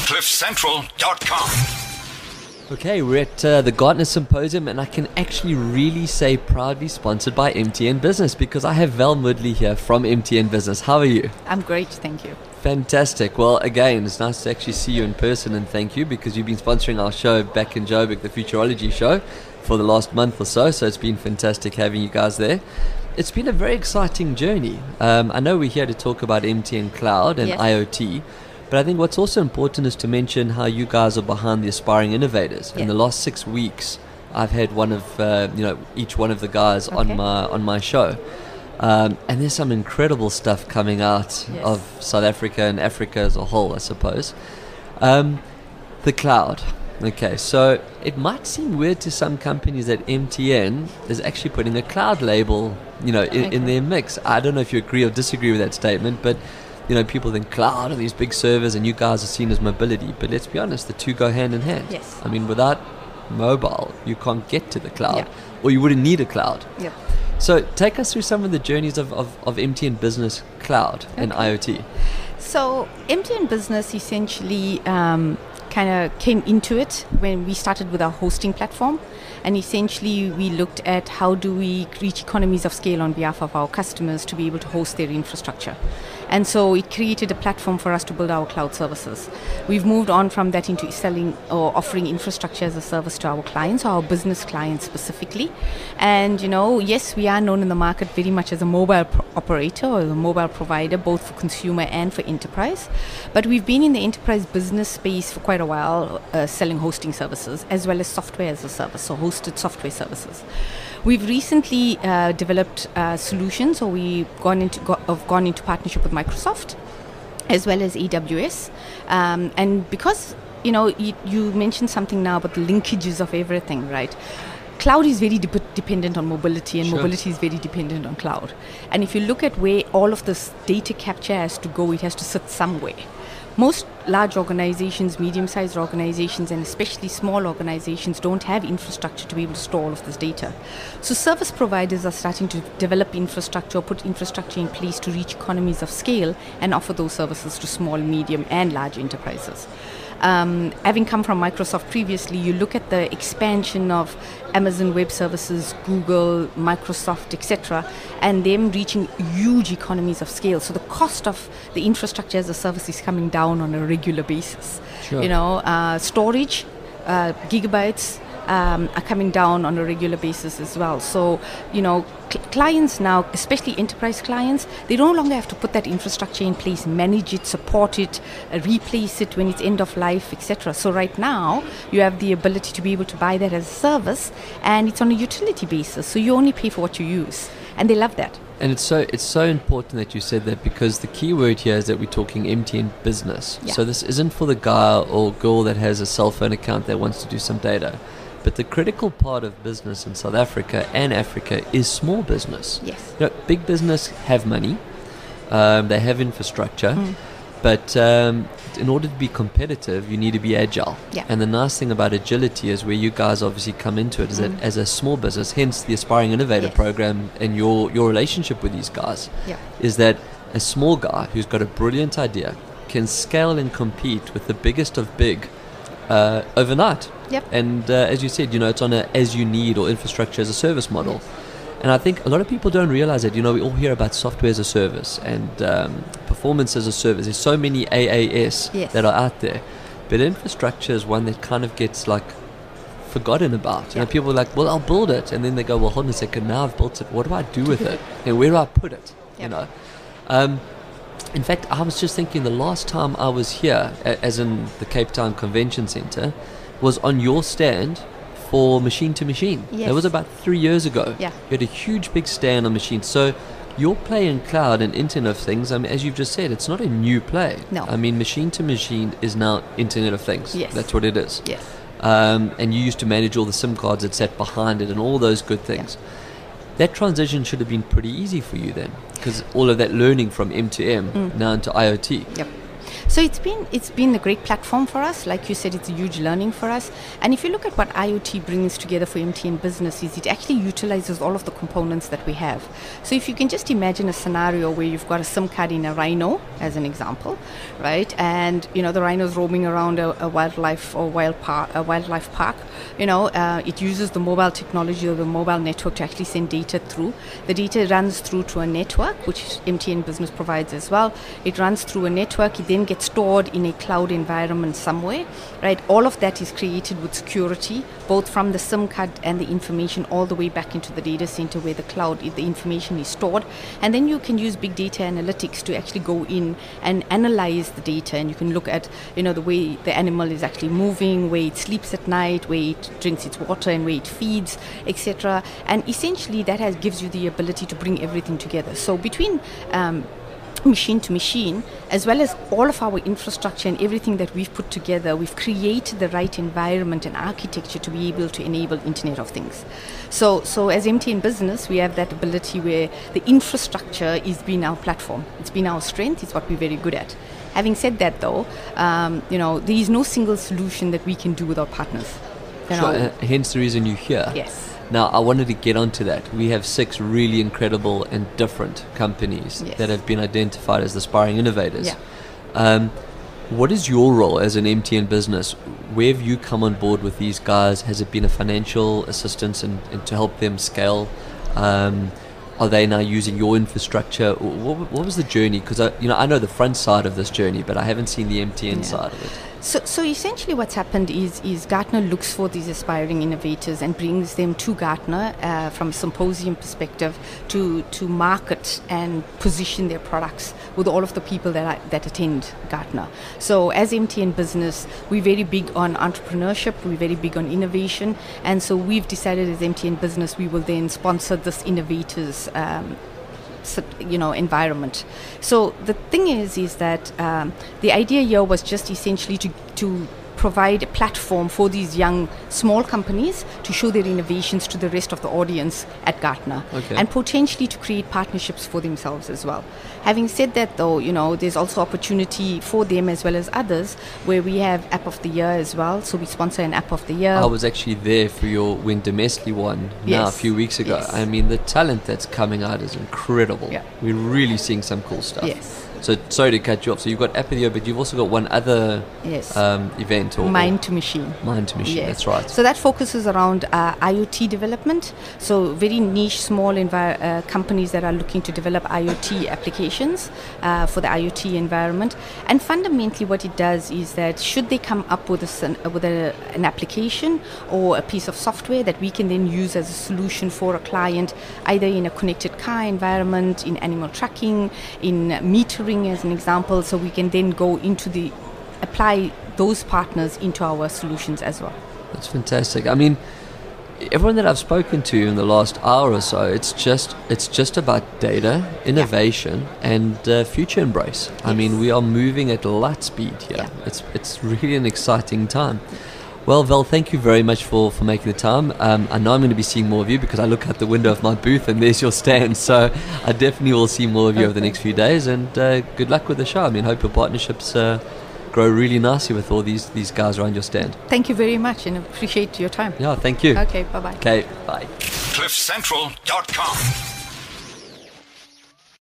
CliffCentral.com. Okay, we're at the Gartner Symposium, and I can actually really say proudly sponsored by MTN Business, because I have Val Moodley here from MTN Business. How are you? I'm great, thank you. Fantastic. Well, again, it's nice to actually see you in person, and thank you, because you've been sponsoring our show back in Joburg, the Futurology show, for the last month or so it's been fantastic having you guys there. It's been a very exciting journey. I know we're here to talk about MTN Cloud and IoT, but I think what's also important is to mention how you guys are behind the Aspiring Innovators. In the last 6 weeks, I've had one of each one of the guys on my show, and there's some incredible stuff coming out of South Africa and Africa as a whole, I suppose. The cloud. Okay, so it might seem weird to some companies that MTN is actually putting a cloud label, in their mix. I don't know if you agree or disagree with that statement, but people think cloud and these big servers, and you guys are seen as mobility. But let's be honest, the two go hand in hand. Yes. I mean, without mobile, you can't get to the cloud, or you wouldn't need a cloud. Yep. So take us through some of the journeys of MTN Business Cloud and IoT. So MTN Business essentially kind of came into it when we started with our hosting platform, and essentially we looked at how do we reach economies of scale on behalf of our customers to be able to host their infrastructure. And so it created a platform for us to build our cloud services. We've moved on from that into selling or offering infrastructure as a service to our clients, or our business clients specifically. And yes, we are known in the market very much as a mobile operator or a mobile provider, both for consumer and for enterprise. But we've been in the enterprise business space for quite a while, selling hosting services as well as software as a service, so hosted software services. We've recently developed solutions, or we've gone into partnership with Microsoft as well as AWS, and because you mentioned something now about the linkages of everything, right? Cloud is very dependent on mobility, and mobility is very dependent on cloud. And if you look at where all of this data capture has to go, it has to sit somewhere. Most large organizations, medium-sized organizations, and especially small organizations don't have infrastructure to be able to store all of this data. So service providers are starting to develop infrastructure or put infrastructure in place to reach economies of scale and offer those services to small, medium, and large enterprises. Having come from Microsoft previously, you look at the expansion of Amazon Web Services, Google, Microsoft, etc., and them reaching huge economies of scale. So the cost of the infrastructure as a service is coming down on a regular basis. Storage, gigabytes, are coming down on a regular basis as well. So, clients now, especially enterprise clients, they no longer have to put that infrastructure in place, manage it, support it, replace it when it's end of life, etc. So right now, you have the ability to be able to buy that as a service, and it's on a utility basis. So you only pay for what you use, and they love that. And it's so important that you said that, because the key word here is that we're talking MTN Business. So this isn't for the guy or girl that has a cell phone account that wants to do some data. But the critical part of business in South Africa and Africa is small business. Yes. Big business have money, they have infrastructure, but in order to be competitive, you need to be agile. And the nice thing about agility is where you guys obviously come into it is that as a small business, hence the Aspiring Innovator program and your relationship with these guys, is that a small guy who's got a brilliant idea can scale and compete with the biggest of big overnight. And as you said, it's on a as you need or infrastructure as a service model. And I think a lot of people don't realize that. We all hear about software as a service and performance as a service. There's so many AAS that are out there, but infrastructure is one that kind of gets forgotten about. People are like, well, I'll build it, and then they go, well, hold on a second, now I've built it, what do I do with it, and where do I put it? In fact, I was just thinking the last time I was here, as in the Cape Town Convention Centre, was on your stand for Machine to Machine. That was about 3 years ago. You had a huge big stand on machines. So your play in cloud and Internet of Things, I mean, as you've just said, it's not a new play. I mean, Machine to Machine is now Internet of Things. That's what it is. And you used to manage all the SIM cards that sat behind it and all those good things. That transition should have been pretty easy for you then, because all of that learning from M to M now into IoT. So it's been a great platform for us. Like you said, it's a huge learning for us. And if you look at what IoT brings together for MTN Business, is it actually utilizes all of the components that we have. So if you can just imagine a scenario where you've got a SIM card in a rhino, as an example, right? And the rhino's roaming around a wildlife park. It uses the mobile technology or the mobile network to actually send data through. The data runs through to a network, which MTN Business provides as well. It runs through a network. It then gets stored in a cloud environment somewhere, right? All of that is created with security, both from the SIM card and the information all the way back into the data center where the information is stored. And then you can use big data analytics to actually go in and analyze the data, and you can look at the way the animal is actually moving, where it sleeps at night, where it drinks its water, and where it feeds, etc. And essentially that gives you the ability to bring everything together. So between machine to machine, as well as all of our infrastructure and everything that we've put together, we've created the right environment and architecture to be able to enable Internet of Things. So as MTN Business, we have that ability where the infrastructure is been our platform. It's been our strength. It's what we're very good at. Having said that, though, there is no single solution that we can do without partners. Sure, hence the reason you're here. Yes. Now, I wanted to get onto that. We have 6 really incredible and different companies that have been identified as the aspiring innovators. Yeah. What is your role as an MTN Business? Where have you come on board with these guys? Has it been a financial assistance and to help them scale? Are they now using your infrastructure? What was the journey? Because I know the front side of this journey, but I haven't seen the MTN side of it. So essentially what's happened is Gartner looks for these aspiring innovators and brings them to Gartner from a symposium perspective to market and position their products with all of the people that attend Gartner. So as MTN Business, we're very big on entrepreneurship, we're very big on innovation, and so we've decided as MTN Business we will then sponsor this innovators environment. So the thing is that the idea here was just essentially to provide a platform for these young small companies to show their innovations to the rest of the audience at Gartner, and potentially to create partnerships for themselves as well. Having said that, though, there's also opportunity for them as well as others where we have App of the Year as well. So we sponsor an App of the Year. I was actually there for your Win Domestically one a few weeks ago. Yes. I mean, the talent that's coming out is incredible. Yeah. We're really seeing some cool stuff. Yes. So sorry to cut you off. So you've got App of the Year, but you've also got one other event. Mind to Machine. Mind to Machine, Yes. that's right. So that focuses around IoT development. So very niche, small companies that are looking to develop IoT applications for the IoT environment. And fundamentally what it does is that should they come up with an application or a piece of software that we can then use as a solution for a client, either in a connected car environment, in animal tracking, in metering as an example, so we can then go into apply those partners into our solutions as well. That's fantastic. I mean, everyone that I've spoken to in the last hour or so, it's just about data, innovation, and future embrace. I mean, we are moving at light speed here. Yeah. It's really an exciting time. Well, Val, thank you very much for making the time. I know I'm going to be seeing more of you because I look out the window of my booth and there's your stand. So I definitely will see more of you over the next few days. And good luck with the show. I mean, hope your partnerships grow really nicely with all these guys around your stand. Thank you very much and appreciate your time. Yeah, thank you. Okay, bye-bye. Okay, bye. CliffCentral.com